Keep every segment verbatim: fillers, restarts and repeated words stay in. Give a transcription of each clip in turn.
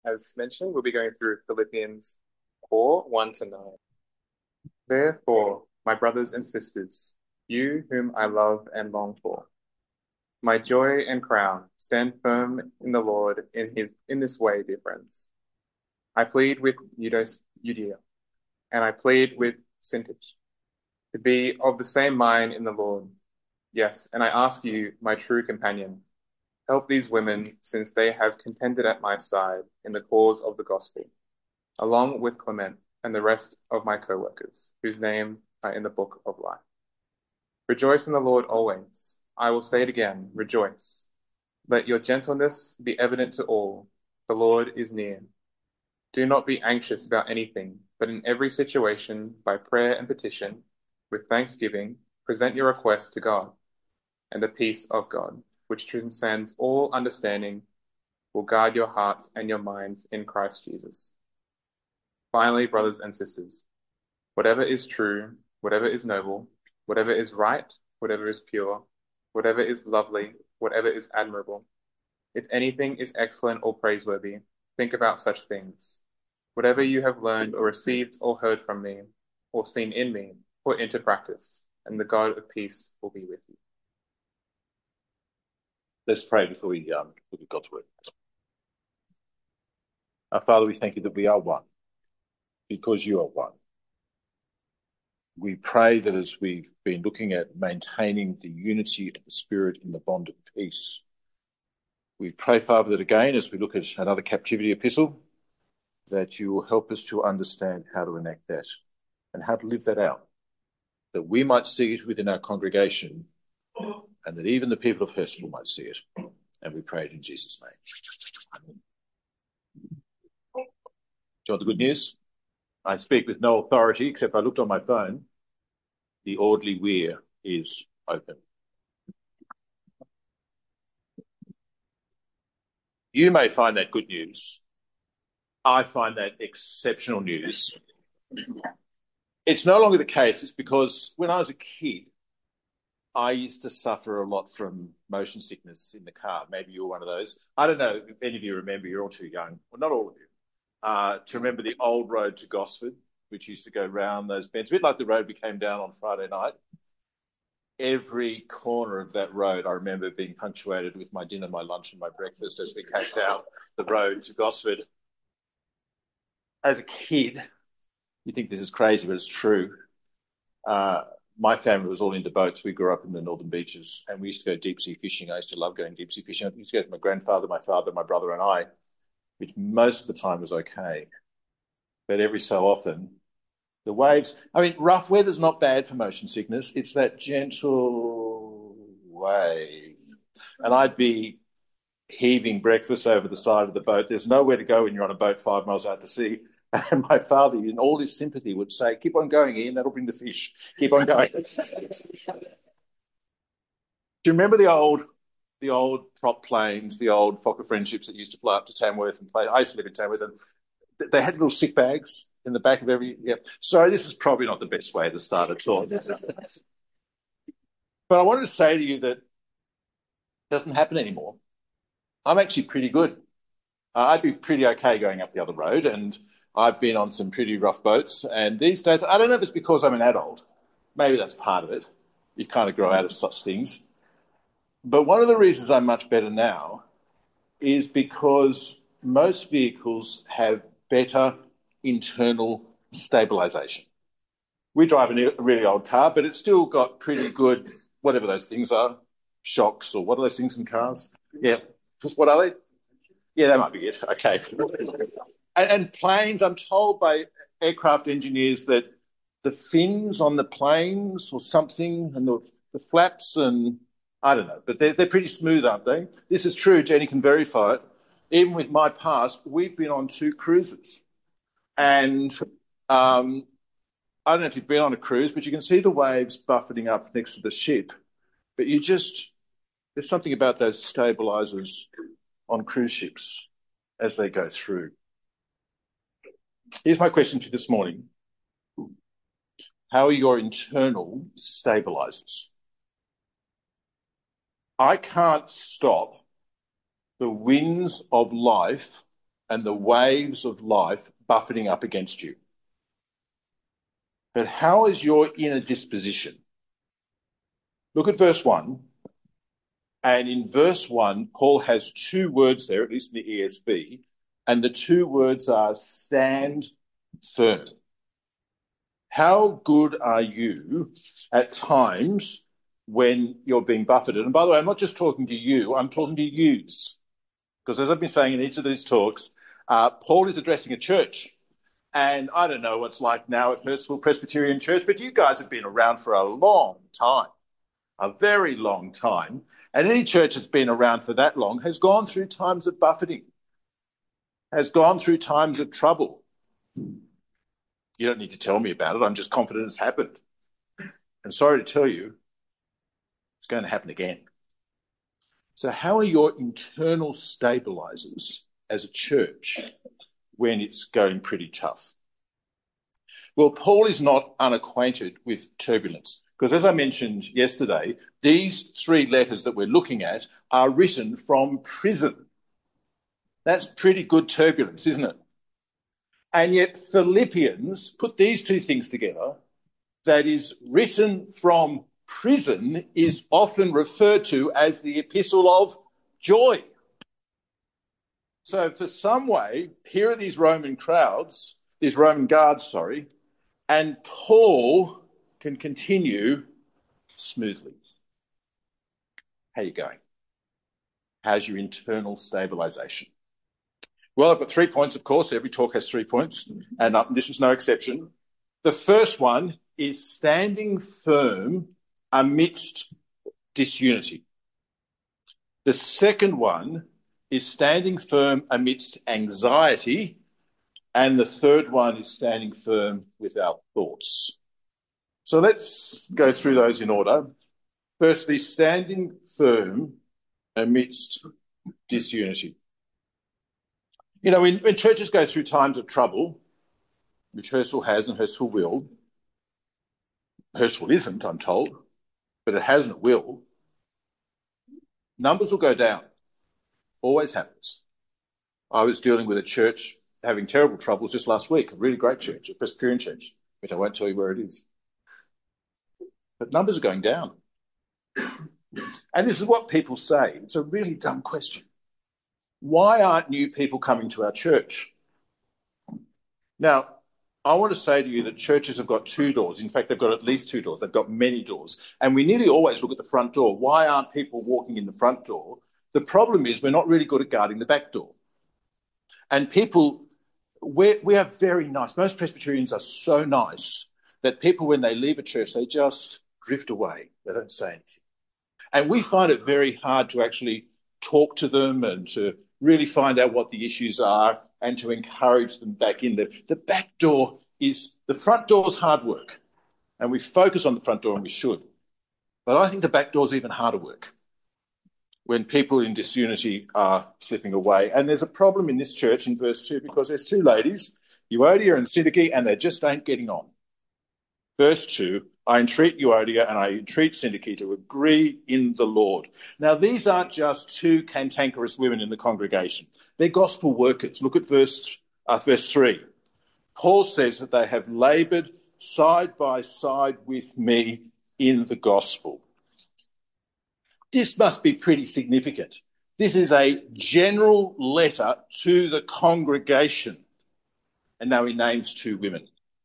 As mentioned, we'll be going through Philippians four, one to nine. Therefore, my brothers and sisters, you whom I love and long for, my joy and crown, stand firm in the Lord in his in this way, dear friends. I plead with Eudos, Eudia, and I plead with Syntyche, to be of the same mind in the Lord. Yes, and I ask you, my true companion, help these women, since they have contended at my side in the cause of the gospel, along with Clement and the rest of my co-workers, whose names are in the book of life. Rejoice in the Lord always. I will say it again, rejoice. Let your gentleness be evident to all. The Lord is near. Do not be anxious about anything, but in every situation, by prayer and petition, with thanksgiving, present your requests to God, and the peace of God, which transcends all understanding, will guard your hearts and your minds in Christ Jesus. Finally, brothers and sisters, whatever is true, whatever is noble, whatever is right, whatever is pure, whatever is lovely, whatever is admirable, if anything is excellent or praiseworthy, think about such things. Whatever you have learned or received or heard from me, or seen in me, put into practice, and the God of peace will be with you. Let's pray before we um, look at God's word. Our Father, we thank you that we are one, because you are one. We pray that as we've been looking at maintaining the unity of the Spirit in the bond of peace, we pray, Father, that again, as we look at another captivity epistle, that you will help us to understand how to enact that and how to live that out, that we might see it within our congregation and that even the people of Hurstville might see it. And we pray it in Jesus' name. Amen. Do you want the good news? I speak with no authority, except I looked on my phone. The Audley Weir is open. You may find that good news. I find that exceptional news. It's no longer the case. It's because when I was a kid, I used to suffer a lot from motion sickness in the car. Maybe you're one of those. I don't know if any of you remember, you're all too young. Well, not all of you. Uh, to remember the old road to Gosford, which used to go round those bends, a bit like the road we came down on Friday night. Every corner of that road, I remember being punctuated with my dinner, my lunch and my breakfast as we came down the road to Gosford. As a kid, you think this is crazy, but it's true. Uh, my family was all into boats. We grew up in the Northern Beaches and we used to go deep sea fishing. I used to love going deep sea fishing. I used to go with my grandfather, my father, my brother and I, which most of the time was okay. But every so often, the waves, I mean, rough weather's not bad for motion sickness. It's that gentle wave. And I'd be heaving breakfast over the side of the boat. There's nowhere to go when you're on a boat five miles out to sea. And my father, in all his sympathy, would say, keep on going, Ian, that'll bring the fish. Keep on going. Do you remember the old the old prop planes, the old Fokker Friendships that used to fly up to Tamworth and play? I used to live in Tamworth, and they had little sick bags in the back of every... Yeah. Sorry, this is probably not the best way to start a talk. But I wanted to say to you that it doesn't happen anymore. I'm actually pretty good. Uh, I'd be pretty okay going up the other road, and I've been on some pretty rough boats. And these days, I don't know if it's because I'm an adult. Maybe that's part of it. You kind of grow out of such things. But one of the reasons I'm much better now is because most vehicles have better internal stabilisation. We drive a really old car, but it's still got pretty good, whatever those things are, shocks, or what are those things in cars? Yeah. What are they? Yeah, that might be it. Okay. and, and planes, I'm told by aircraft engineers that the fins on the planes or something, and the, the flaps and... I don't know, but they're, they're pretty smooth, aren't they? This is true. Jenny can verify it. Even with my past, we've been on two cruises. And um, I don't know if you've been on a cruise, but you can see the waves buffeting up next to the ship. But you just, there's something about those stabilisers on cruise ships as they go through. Here's my question for you this morning. How are your internal stabilisers? I can't stop the winds of life and the waves of life buffeting up against you. But how is your inner disposition? Look at verse one. And in verse one, Paul has two words there, at least in the E S V, and the two words are stand firm. How good are you at times when you're being buffeted? And by the way, I'm not just talking to you, I'm talking to yous. Because as I've been saying in each of these talks, uh, Paul is addressing a church. And I don't know what's like now at Hurstville Presbyterian Church, but you guys have been around for a long time, a very long time. And any church that's been around for that long has gone through times of buffeting, has gone through times of trouble. You don't need to tell me about it. I'm just confident it's happened. And sorry to tell you, it's going to happen again. So how are your internal stabilizers as a church when it's going pretty tough? Well, Paul is not unacquainted with turbulence. Because as I mentioned yesterday, these three letters that we're looking at are written from prison. That's pretty good turbulence, isn't it? And yet Philippians put these two things together, that is written from prison is often referred to as the epistle of joy. So for some way, here are these Roman crowds, these Roman guards, sorry, and Paul can continue smoothly. How are you going? How's your internal stabilization? Well, I've got three points, of course. Every talk has three points, and uh, this is no exception. The first one is standing firm amidst disunity. The second one is standing firm amidst anxiety, and the third one is standing firm with our thoughts. So let's go through those in order. Firstly, standing firm amidst disunity. You know, when, when churches go through times of trouble, which Hurstville has and Hurstville will, Hurstville isn't, I'm told, but it has and it will, numbers will go down. Always happens. I was dealing with a church having terrible troubles just last week, a really great church, a Presbyterian church, which I won't tell you where it is. But numbers are going down. And this is what people say. It's a really dumb question. Why aren't new people coming to our church? Now, I want to say to you that churches have got two doors. In fact, they've got at least two doors. They've got many doors. And we nearly always look at the front door. Why aren't people walking in the front door? The problem is we're not really good at guarding the back door. And people, we're, we are very nice. Most Presbyterians are so nice that people, when they leave a church, they just drift away. They don't say anything. And we find it very hard to actually talk to them and to really find out what the issues are and to encourage them back in. The, the back door is, the front door is hard work. And we focus on the front door, and we should. But I think the back door is even harder work when people in disunity are slipping away. And there's a problem in this church in verse two because there's two ladies, Euodia and Syntyche, and they just ain't getting on. Verse two, I entreat Euodia and I entreat Syntyche to agree in the Lord. Now, these aren't just two cantankerous women in the congregation. They're gospel workers. Look at verse, uh, verse three. Paul says that they have laboured side by side with me in the gospel. This must be pretty significant. This is a general letter to the congregation. And now he names two women.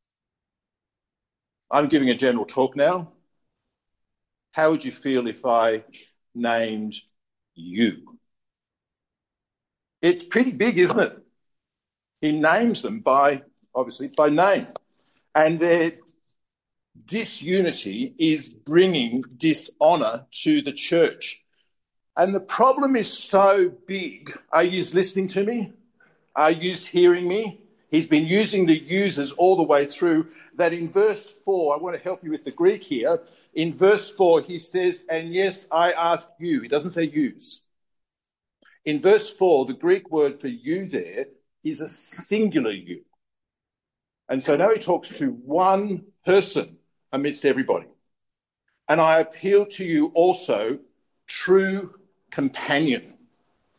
I'm giving a general talk now. How would you feel if I named you? It's pretty big, isn't it? He names them by, obviously, by name. And their disunity is bringing dishonour to the church. And the problem is so big. Are you listening to me? Are you hearing me? He's been using the users all the way through, that in verse four, I want to help you with the Greek here. In verse four, he says, and yes, I ask you. He doesn't say use. In verse four, the Greek word for you there is a singular you. And so now he talks to one person amidst everybody. And I appeal to you also, true companion.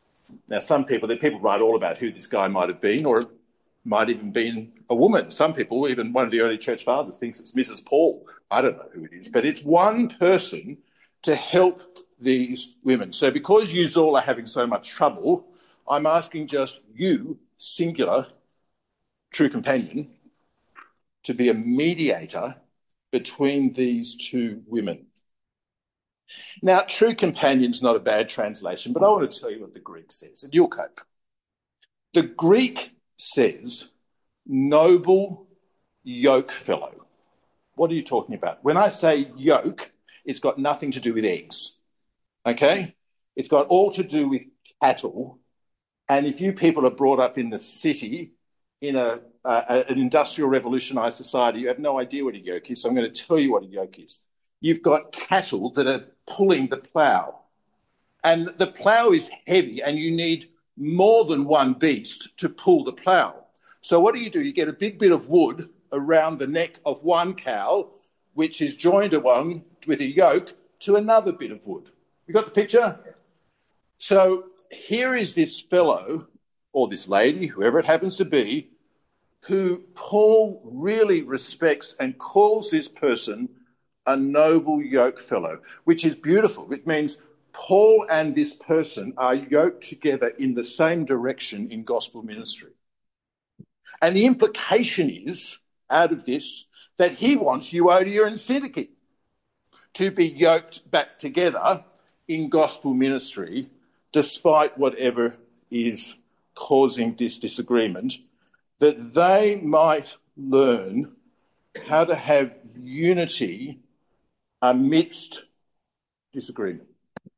Now, some people, there people write all about who this guy might have been, or it might even been a woman. Some people, even one of the early church fathers, thinks it's Missus Paul. I don't know who it is, but it's one person to help these women. So because you all are having so much trouble, I'm asking just you, singular, true companion, to be a mediator between these two women. Now, true companion's not a bad translation, but I want to tell you what the Greek says, and you'll cope. The Greek says, noble yoke fellow. What are you talking about? When I say yoke, it's got nothing to do with eggs, okay? It's got all to do with cattle. And if you people are brought up in the city, in a, uh, an industrial revolutionised society, you have no idea what a yoke is, so I'm going to tell you what a yoke is. You've got cattle that are pulling the plough, and the plough is heavy, and you need more than one beast to pull the plough. So what do you do? You get a big bit of wood around the neck of one cow, which is joined along with a yoke to another bit of wood. You got the picture? So here is this fellow, or this lady, whoever it happens to be, who Paul really respects and calls this person a noble yoke fellow, which is beautiful. It means Paul and this person are yoked together in the same direction in gospel ministry. And the implication is, out of this, that he wants Euodia and Syntyche to be yoked back together in gospel ministry, despite whatever is causing this disagreement, that they might learn how to have unity amidst disagreement.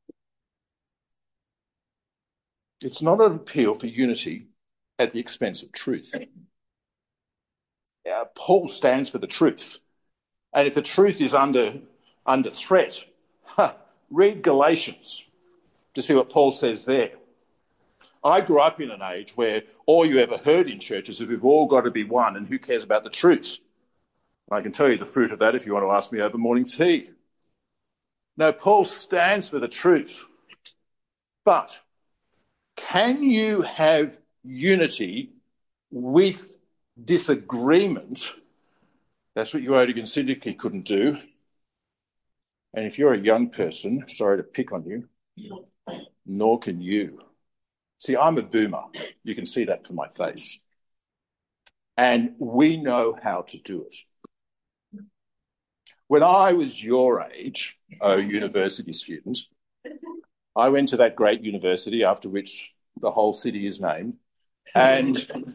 It's not an appeal for unity at the expense of truth. Uh, Paul stands for the truth. And if the truth is under, under threat, huh, read Galatians to see what Paul says there. I grew up in an age where all you ever heard in churches is we've all got to be one and who cares about the truth. I can tell you the fruit of that if you want to ask me over morning tea. No, Paul stands for the truth. But can you have unity with disagreement? That's what Euodia and Syntyche couldn't do. And if you're a young person, sorry to pick on you, nor can you. See, I'm a boomer. You can see that from my face. And we know how to do it. When I was your age, oh, university student, I went to that great university after which the whole city is named. And,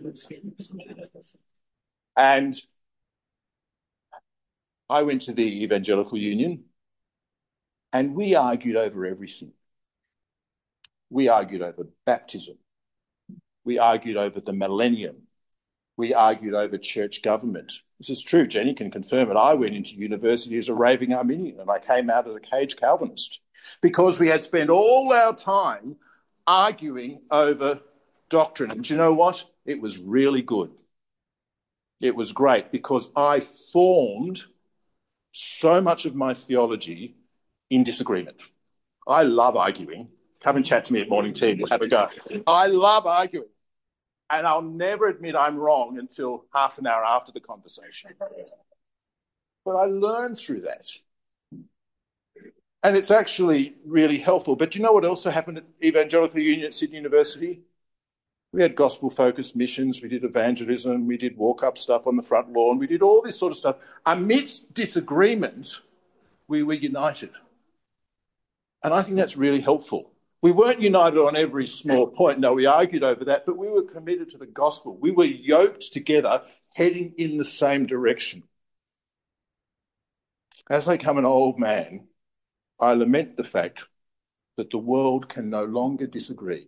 and I went to the Evangelical Union, and we argued over everything. We argued over baptism. We argued over the millennium. We argued over church government. This is true. Jenny can confirm it. I went into university as a raving Arminian, and I came out as a caged Calvinist because we had spent all our time arguing over doctrine. And do you know what? It was really good. It was great because I formed so much of my theology in disagreement. I love arguing. Come and chat to me at morning tea. We'll have a go. I love arguing. And I'll never admit I'm wrong until half an hour after the conversation. But I learned through that. And it's actually really helpful. But do you know what also happened at Evangelical Union at Sydney University? We had gospel-focused missions. We did evangelism. We did walk-up stuff on the front lawn. We did all this sort of stuff. Amidst disagreement, we were united. And I think that's really helpful. We weren't united on every small point. No, we argued over that, but we were committed to the gospel. We were yoked together, heading in the same direction. As I become an old man, I lament the fact that the world can no longer disagree.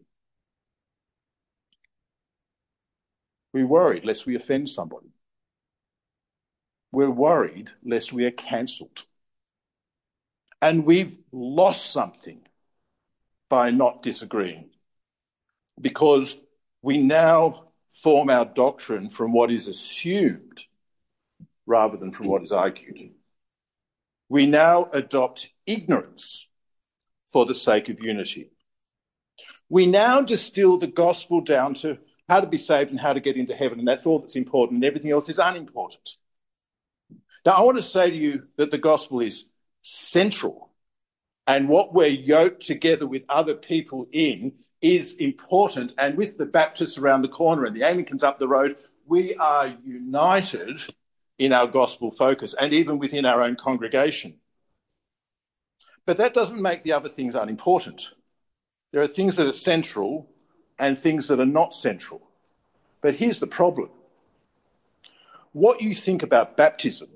We're worried lest we offend somebody. We're worried lest we are cancelled. And we've lost something by not disagreeing, because we now form our doctrine from what is assumed rather than from what is argued. We now adopt ignorance for the sake of unity. We now distill the gospel down to how to be saved and how to get into heaven, and that's all that's important, and everything else is unimportant. Now, I want to say to you that the gospel is central, and what we're yoked together with other people in is important. And with the Baptists around the corner and the Anglicans up the road, we are united in our gospel focus, and even within our own congregation. But that doesn't make the other things unimportant. There are things that are central and things that are not central. But here's the problem. What you think about baptism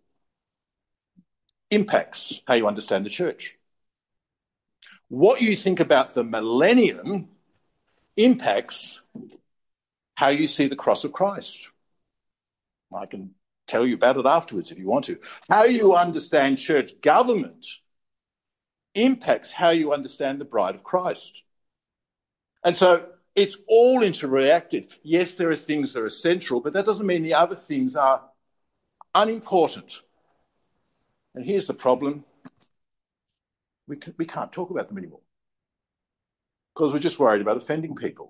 impacts how you understand the church. What you think about the millennium impacts how you see the cross of Christ. I can tell you about it afterwards if you want to. How you understand church government impacts how you understand the bride of Christ. And so it's all interreacted. Yes, there are things that are central, but that doesn't mean the other things are unimportant. And here's the problem. We, can, we can't talk about them anymore because we're just worried about offending people.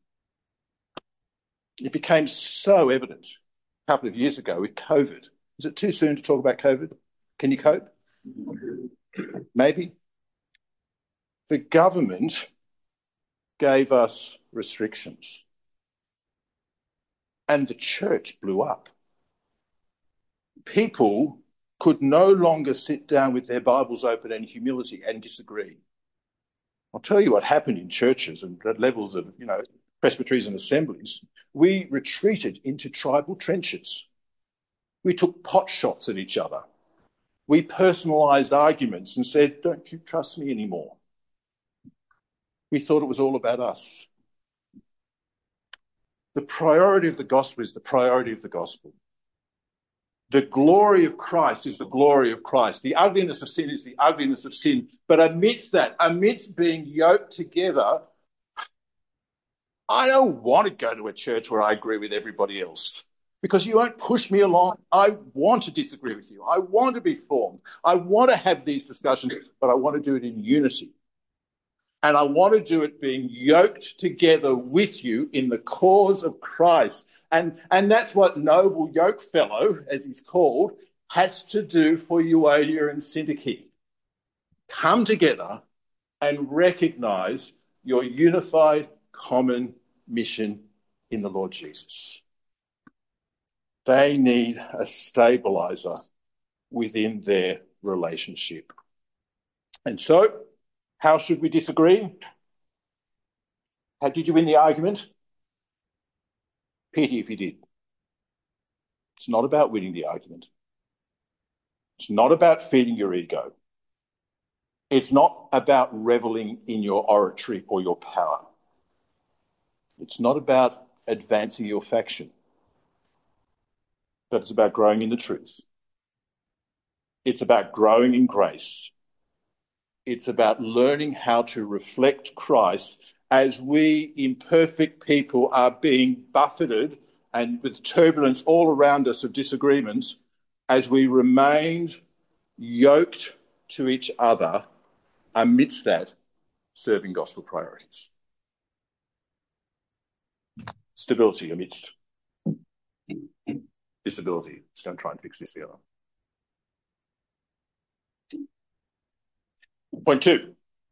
It became so evident a couple of years ago with COVID. Is it too soon to talk about COVID? Can you cope? Maybe. The government gave us restrictions and the church blew up. People could no longer sit down with their Bibles open in humility and disagree. I'll tell you what happened in churches and at levels of, you know, presbyteries and assemblies. We retreated into tribal trenches. We took pot shots at each other. We personalised arguments and said, don't you trust me anymore? We thought it was all about us. The priority of the gospel is the priority of the gospel. The glory of Christ is the glory of Christ. The ugliness of sin is the ugliness of sin. But amidst that, amidst being yoked together, I don't want to go to a church where I agree with everybody else because you won't push me along. I want to disagree with you. I want to be formed. I want to have these discussions, but I want to do it in unity. And I want to do it being yoked together with you in the cause of Christ. And, and that's what Noble Yoke Fellow, as he's called, has to do for Euodia and Syntyche. Come together and recognise your unified common mission in the Lord Jesus. They need a stabiliser within their relationship. And so, how should we disagree? How did you win the argument? Pity if you did. It's not about winning the argument. It's not about feeding your ego. It's not about reveling in your oratory or your power. It's not about advancing your faction. But it's about growing in the truth. It's about growing in grace. It's about learning how to reflect Christ as we imperfect people are being buffeted and with turbulence all around us of disagreements, as we remain yoked to each other amidst that, serving gospel priorities. Stability amidst disability. Let's go and try and fix this together. Point two.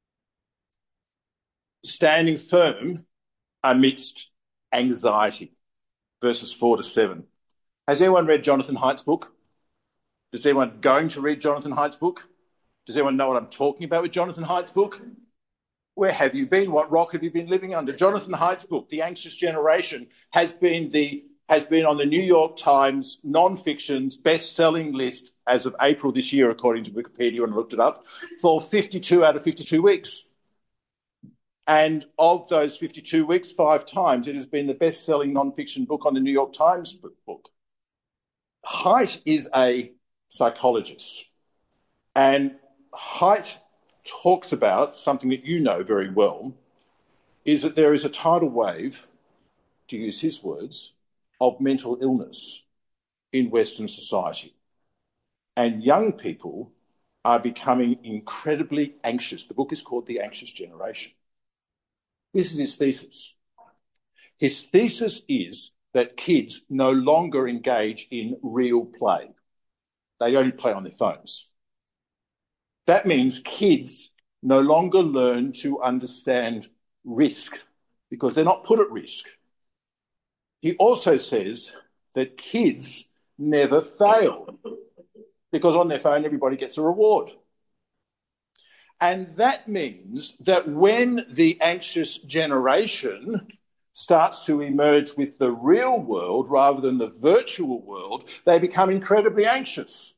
Standing firm amidst anxiety. Verses four to seven. Has anyone read Jonathan Haidt's book? Is anyone going to read Jonathan Haidt's book? Does anyone know what I'm talking about with Jonathan Haidt's book? Where have you been? What rock have you been living under? Jonathan Haidt's book, The Anxious Generation, has been the has been on the New York Times non-fiction's best-selling list as of April this year, according to Wikipedia, when I looked it up, for fifty-two out of fifty-two weeks. And of those fifty-two weeks, five times, it has been the best-selling non-fiction book on the New York Times book. Haidt is a psychologist, and Haidt talks about something that you know very well, is that there is a tidal wave, to use his words, of mental illness in Western society. And young people are becoming incredibly anxious. The book is called The Anxious Generation. This is his thesis. His thesis is that kids no longer engage in real play. They only play on their phones. That means kids no longer learn to understand risk because they're not put at risk. He also says that kids never fail because on their phone everybody gets a reward. And that means that when the anxious generation starts to emerge with the real world rather than the virtual world, they become incredibly anxious.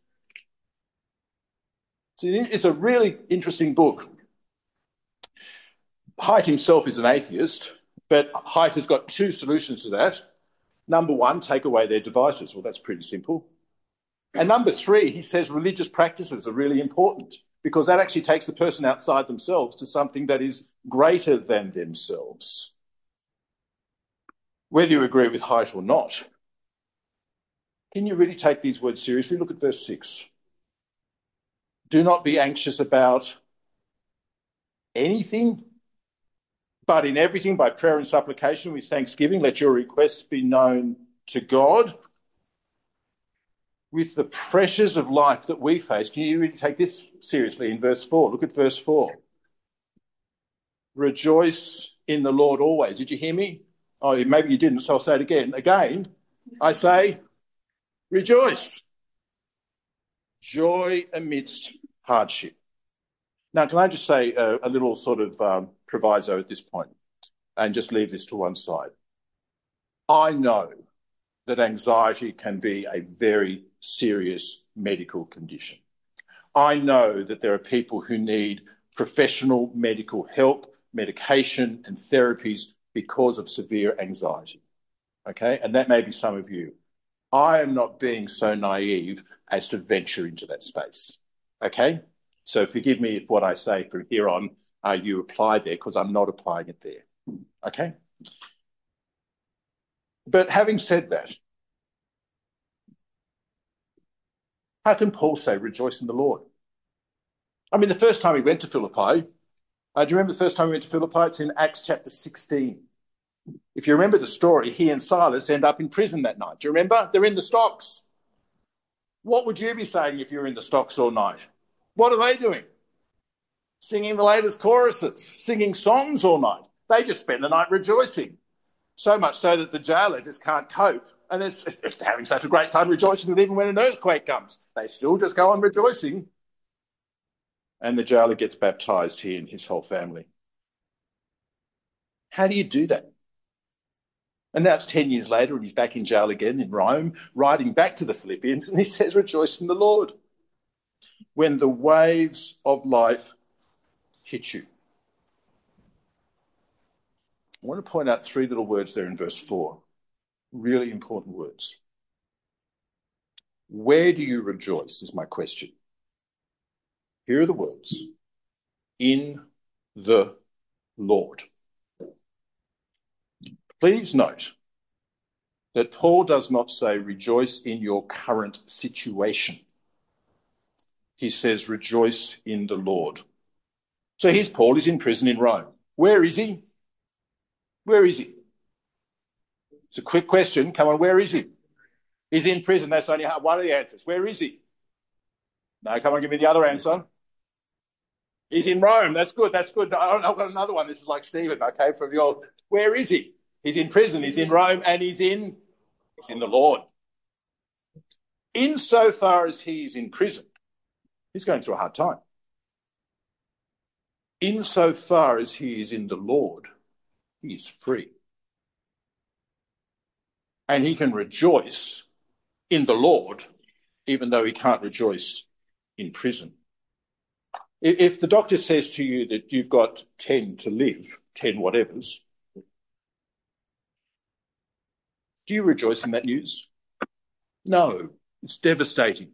So it's a really interesting book. Haidt himself is an atheist, but Haidt has got two solutions to that. Number one, take away their devices. Well, that's pretty simple. And number three, he says religious practices are really important because that actually takes the person outside themselves to something that is greater than themselves. Whether you agree with Haidt or not, can you really take these words seriously? Look at verse six. Do not be anxious about anything, but in everything by prayer and supplication with thanksgiving, let your requests be known to God. With the pressures of life that we face, can you really take this seriously in verse four? Look at verse four. Rejoice in the Lord always. Did you hear me? Oh, maybe you didn't, so I'll say it again. Again, I say, rejoice. Joy amidst hardship. Now, can I just say a, a little sort of um, proviso at this point and just leave this to one side? I know that anxiety can be a very serious medical condition. I know that there are people who need professional medical help, medication and therapies because of severe anxiety, okay? And that may be some of you. I am not being so naive as to venture into that space, okay? So forgive me if what I say from here on, uh, you apply there because I'm not applying it there, okay? But having said that, how can Paul say rejoice in the Lord? I mean, the first time he went to Philippi, uh, do you remember the first time he went to Philippi? It's in Acts chapter sixteen. If you remember the story, he and Silas end up in prison that night. Do you remember? They're in the stocks. What would you be saying if you were in the stocks all night? What are they doing? Singing the latest choruses, singing songs all night. They just spend the night rejoicing. So much so that the jailer just can't cope. And it's, it's having such a great time rejoicing that even when an earthquake comes, they still just go on rejoicing. And the jailer gets baptised, he and his whole family. How do you do that? And now it's ten years later and he's back in jail again in Rome, writing back to the Philippians, and he says, rejoice in the Lord. When the waves of life hit you. I want to point out three little words there in verse four. Really important words. Where do you rejoice is my question. Here are the words. In the Lord. Please note that Paul does not say rejoice in your current situation. He says rejoice in the Lord. So here's Paul, he's in prison in Rome. Where is he? Where is he? It's a quick question. Come on, where is he? He's in prison. That's only one of the answers. Where is he? No, come on, give me the other answer. He's in Rome. That's good. That's good. I've got another one. This is like Stephen, okay, from the old. Where is he? He's in prison. He's in Rome, and he's in, he's in the Lord. Insofar as he is in prison, he's going through a hard time. Insofar as he is in the Lord, he is free. And he can rejoice in the Lord, even though he can't rejoice in prison. If the doctor says to you that you've got ten to live, ten whatevers, do you rejoice in that news? No, it's devastating.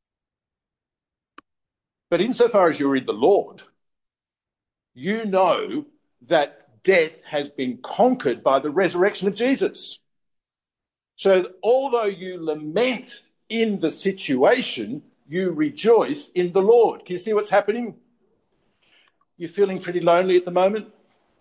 But insofar as you're in the Lord, you know that death has been conquered by the resurrection of Jesus. So although you lament in the situation, you rejoice in the Lord. Can you see what's happening? You're feeling pretty lonely at the moment?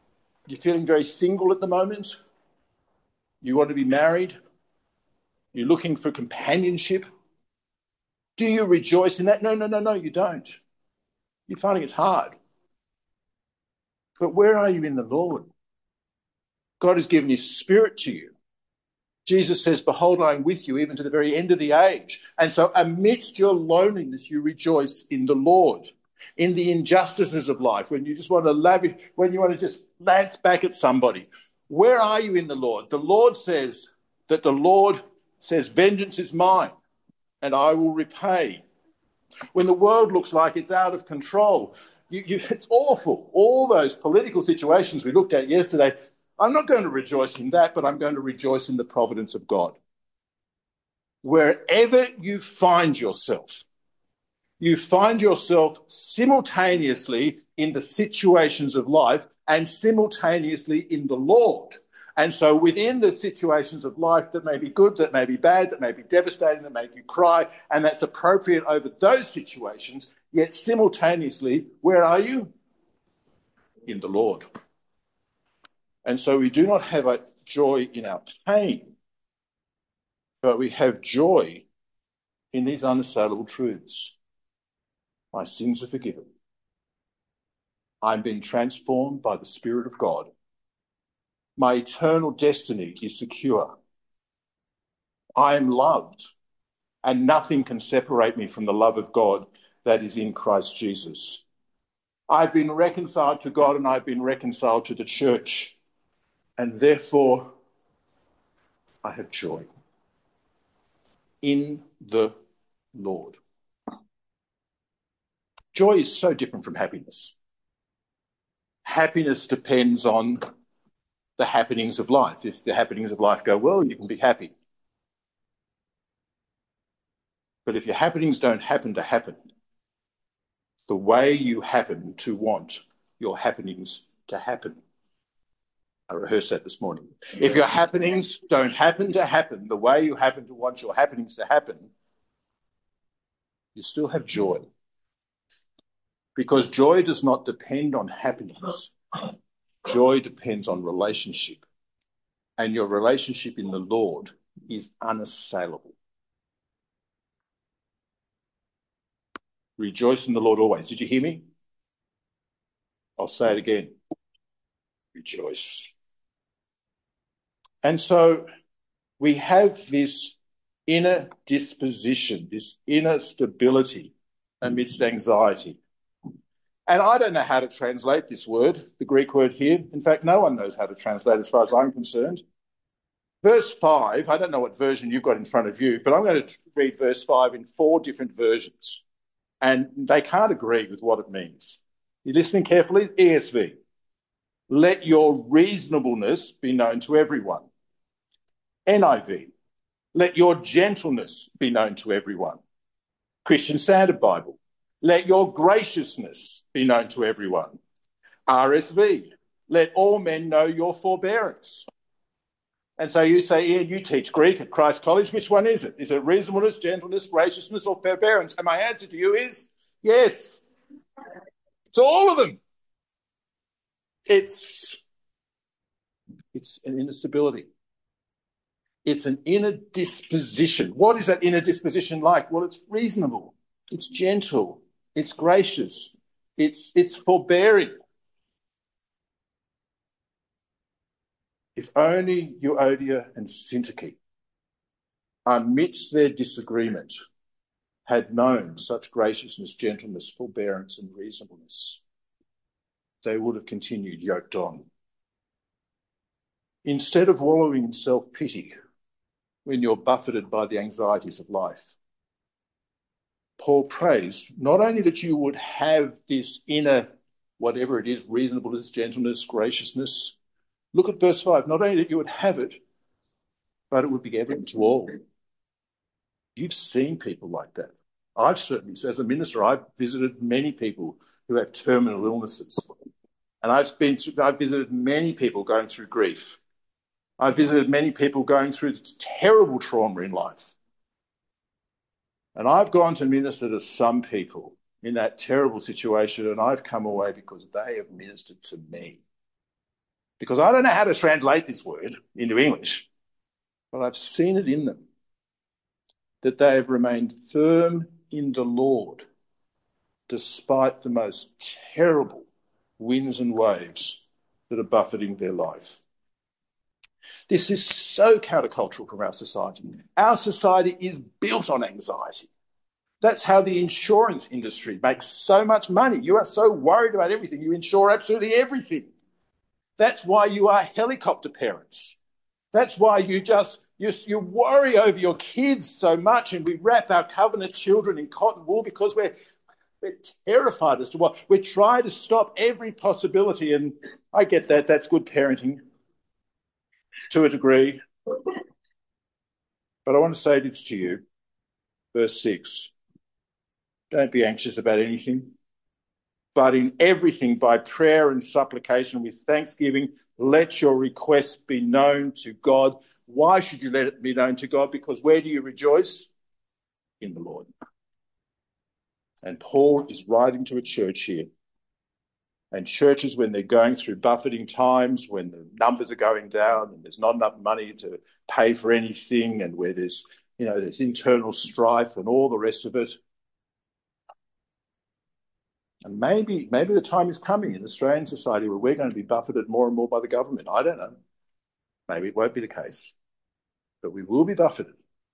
You're feeling very single at the moment. You want to be married. You're looking for companionship. Do you rejoice in that? No, no, no, no, you don't. You're finding it's hard. But where are you in the Lord? God has given his Spirit to you. Jesus says, behold, I am with you even to the very end of the age. And so amidst your loneliness, you rejoice in the Lord. In the injustices of life, when you just want to lavish, when you want to just lance back at somebody. Where are you in the Lord? The Lord says that the Lord says, vengeance is mine and I will repay. When the world looks like it's out of control, you, you, it's awful. All those political situations we looked at yesterday, I'm not going to rejoice in that, but I'm going to rejoice in the providence of God. Wherever you find yourself, you find yourself simultaneously in the situations of life and simultaneously in the Lord. And so within the situations of life that may be good, that may be bad, that may be devastating, that make you cry, and that's appropriate over those situations, yet simultaneously, where are you? In the Lord. And so we do not have a joy in our pain, but we have joy in these unassailable truths. My sins are forgiven. I'm being transformed by the Spirit of God. My eternal destiny is secure. I am loved, and nothing can separate me from the love of God that is in Christ Jesus. I've been reconciled to God and I've been reconciled to the church. And therefore, I have joy in the Lord. Joy is so different from happiness. Happiness depends on the happenings of life. If the happenings of life go well, you can be happy. But if your happenings don't happen to happen, the way you happen to want your happenings to happen. I rehearsed that this morning. If your happenings don't happen to happen the way you happen to want your happenings to happen, you still have joy. Because joy does not depend on happenings. Joy depends on relationship. And your relationship in the Lord is unassailable. Rejoice in the Lord always. Did you hear me? I'll say it again. Rejoice. And so we have this inner disposition, this inner stability amidst anxiety. And I don't know how to translate this word, the Greek word here. In fact, no one knows how to translate as far as I'm concerned. Verse five, I don't know what version you've got in front of you, but I'm going to read verse five in four different versions. And they can't agree with what it means. You're listening carefully? E S V. Let your reasonableness be known to everyone. N I V. Let your gentleness be known to everyone. Christian Standard Bible. Let your graciousness be known to everyone. R S V. Let all men know your forbearance. And so you say, Ian, you teach Greek at Christ College. Which one is it? Is it reasonableness, gentleness, graciousness, or forbearance? And my answer to you is yes. It's all of them. It's, it's an inner stability. It's an inner disposition. What is that inner disposition like? Well, it's reasonable. It's gentle. It's gracious. It's, it's forbearing. If only Euodia and Syntyche, amidst their disagreement, had known such graciousness, gentleness, forbearance, and reasonableness, they would have continued yoked on. Instead of wallowing in self-pity when you're buffeted by the anxieties of life, Paul prays not only that you would have this inner, whatever it is, reasonableness, gentleness, graciousness. Look at verse five. Not only that you would have it, but it would be evident to all. You've seen people like that. I've certainly, as a minister, I've visited many people who have terminal illnesses. And I've been, I've visited many people going through grief. I've visited many people going through terrible trauma in life. And I've gone to minister to some people in that terrible situation, and I've come away because they have ministered to me. because I don't know how to translate this word into English, but I've seen it in them, that they have remained firm in the Lord despite the most terrible winds and waves that are buffeting their life. This is so countercultural from our society. Our society is built on anxiety. That's how the insurance industry makes so much money. You are so worried about everything, you insure absolutely everything. That's why you are helicopter parents. That's why you just, you, you worry over your kids so much, and we wrap our covenant children in cotton wool because we're, we're terrified as to what. We try to stop every possibility, and I get that. That's good parenting to a degree. But I want to say this to you, verse six. Don't be anxious about anything, but in everything by prayer and supplication with thanksgiving, let your requests be known to God. Why should you let it be known to God? Because where do you rejoice? In the Lord. And Paul is writing to a church here. And churches, when they're going through buffeting times, when the numbers are going down and there's not enough money to pay for anything, and where there's, you know, there's internal strife and all the rest of it. And maybe, maybe the time is coming in Australian society where we're going to be buffeted more and more by the government. I don't know. Maybe it won't be the case. But we will be buffeted.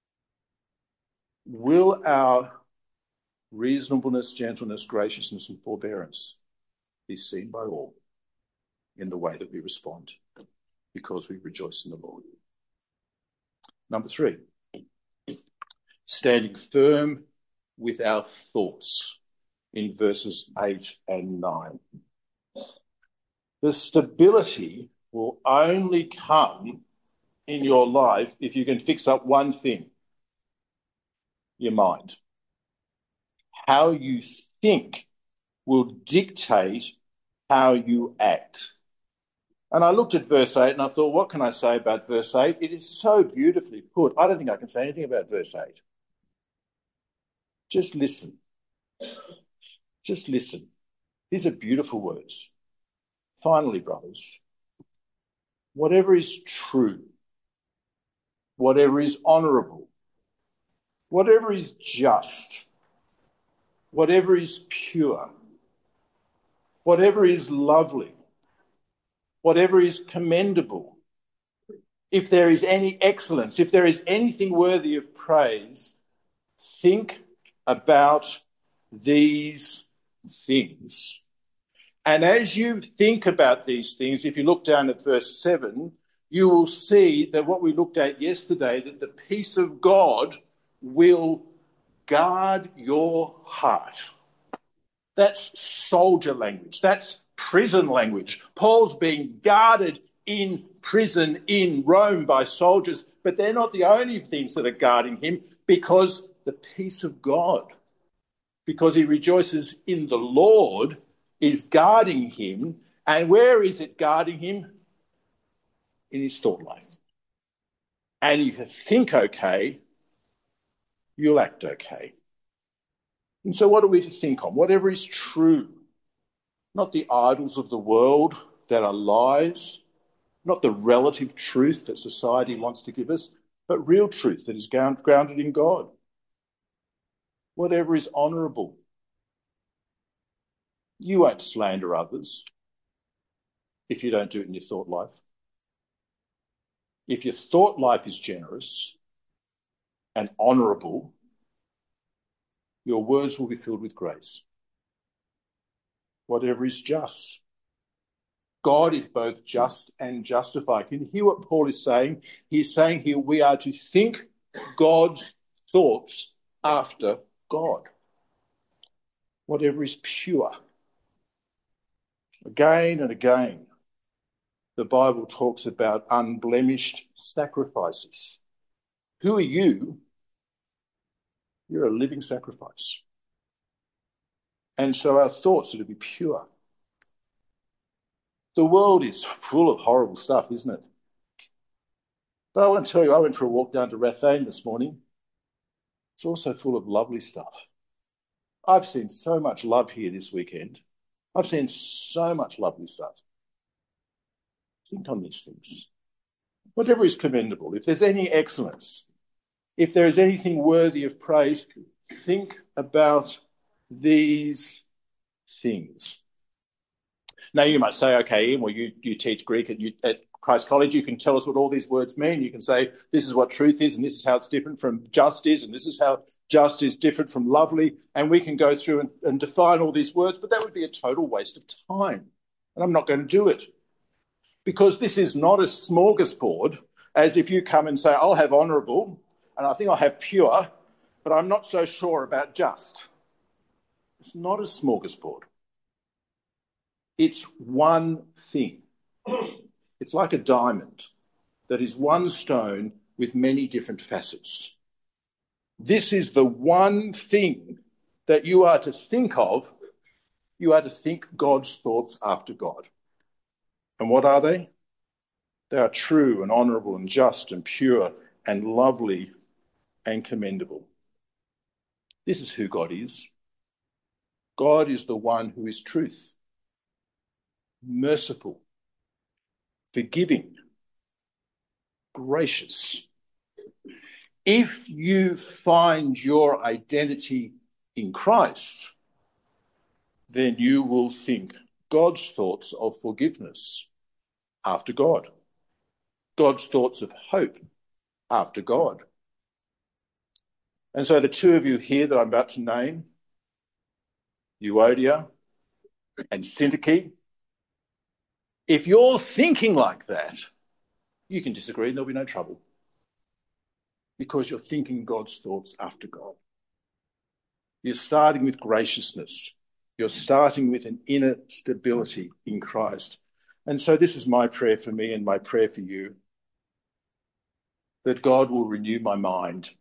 Will our reasonableness, gentleness, graciousness, and forbearance be seen by all in the way that we respond? Because we rejoice in the Lord. Number three, standing firm with our thoughts in verses eight and nine. The stability will only come in your life if you can fix up one thing: your mind. How you think will dictate how you act. And I looked at verse eight and I thought, what can I say about verse eight? It is so beautifully put. I don't think I can say anything about verse eight. Just listen. Just listen. These are beautiful words. Finally, brothers, whatever is true, whatever is honourable, whatever is just, whatever is pure, whatever is lovely, whatever is commendable, if there is any excellence, if there is anything worthy of praise, think about these things. And as you think about these things, if you look down at verse seven, you will see that what we looked at yesterday, that the peace of God will guard your heart. That's soldier language. That's prison language. Paul's being guarded in prison in Rome by soldiers, but they're not the only things that are guarding him, because the peace of God, because he rejoices in the Lord, is guarding him. And where is it guarding him? In his thought life. And if you think okay, you'll act okay. And so what are we to think on? Whatever is true, not the idols of the world that are lies, not the relative truth that society wants to give us, but real truth that is grounded in God. Whatever is honourable. You won't slander others if you don't do it in your thought life. If your thought life is generous and honourable, your words will be filled with grace. Whatever is just. God is both just and justified. Can you hear what Paul is saying? He's saying here we are to think God's thoughts after God. Whatever is pure. Again and again, the Bible talks about unblemished sacrifices. Who are you? You're a living sacrifice. And so our thoughts are to be pure. The world is full of horrible stuff, isn't it? But I want to tell you, I went for a walk down to Rathane this morning. It's also full of lovely stuff. I've seen so much love here this weekend. I've seen so much lovely stuff. Think on these things. Whatever is commendable, if there's any excellence, if there is anything worthy of praise, think about these things. Now you might say, okay, Ian, well, you, you teach Greek at, you, at Christ College, you can tell us what all these words mean. You can say, this is what truth is, and this is how it's different from just is, and this is how just is different from lovely, and we can go through and, and define all these words, but that would be a total waste of time, and I'm not going to do it. Because this is not a smorgasbord, as if you come and say, I'll have honourable, and I think I'll have pure, but I'm not so sure about just. It's not a smorgasbord. It's one thing. It's like a diamond that is one stone with many different facets. This is the one thing that you are to think of. You are to think God's thoughts after God. And what are they? They are true and honourable and just and pure and lovely and commendable. This is who God is. God is the one who is truth, merciful, forgiving, gracious. If you find your identity in Christ, then you will think God's thoughts of forgiveness after God, God's thoughts of hope after God. And so the two of you here that I'm about to name, Euodia and Syntyche, if you're thinking like that, you can disagree and there'll be no trouble, because you're thinking God's thoughts after God. You're starting with graciousness. You're starting with an inner stability in Christ. And so this is my prayer for me and my prayer for you, that God will renew my mind.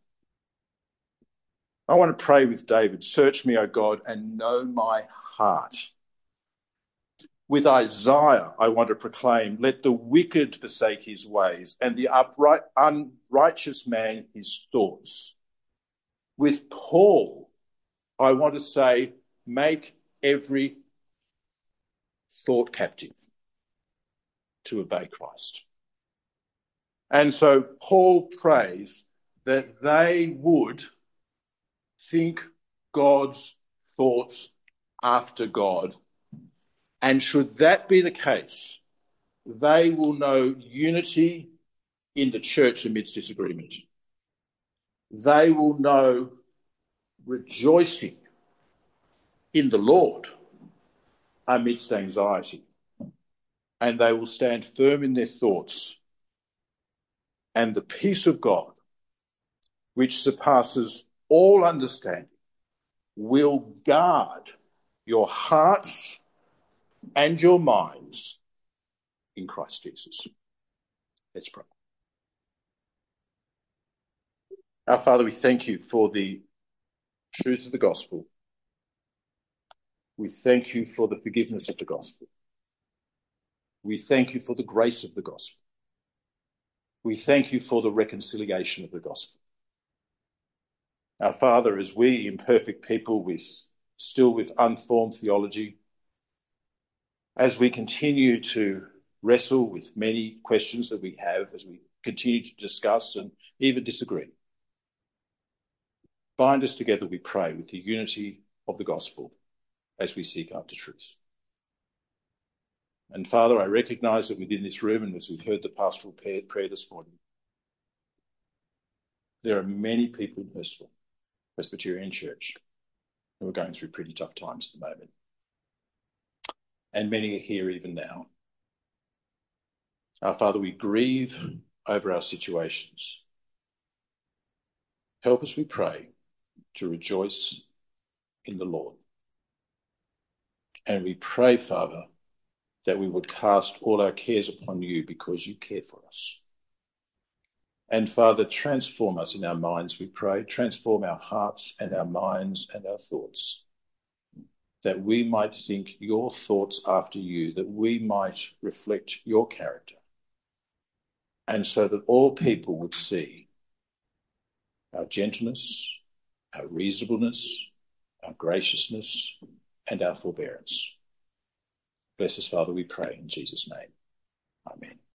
I want to pray with David, search me, O God, and know my heart. With Isaiah, I want to proclaim, let the wicked forsake his ways and the upright, unrighteous man his thoughts. With Paul, I want to say, make every thought captive to obey Christ. And so Paul prays that they would think God's thoughts after God. And should that be the case, they will know unity in the church amidst disagreement. They will know rejoicing in the Lord amidst anxiety. And they will stand firm in their thoughts. And the peace of God, which surpasses all understanding, will guard your hearts and your minds in Christ Jesus. Let's pray. Our Father, we thank you for the truth of the gospel. We thank you for the forgiveness of the gospel. We thank you for the grace of the gospel. We thank you for the reconciliation of the gospel. Our Father, as we imperfect people with still with unformed theology, as we continue to wrestle with many questions that we have, as we continue to discuss and even disagree, bind us together, we pray, with the unity of the gospel as we seek after truth. And Father, I recognise that within this room, and as we've heard the pastoral prayer this morning, there are many people in Hurstville Presbyterian Church who are going through pretty tough times at the moment. And many are here even now. Our Father, we grieve over our situations. Help us, we pray, to rejoice in the Lord. And we pray, Father, that we would cast all our cares upon you because you care for us. And Father, transform us in our minds, we pray. Transform our hearts and our minds and our thoughts, that we might think your thoughts after you, that we might reflect your character, and so that all people would see our gentleness, our reasonableness, our graciousness, and our forbearance. Bless us, Father, we pray in Jesus' name. Amen.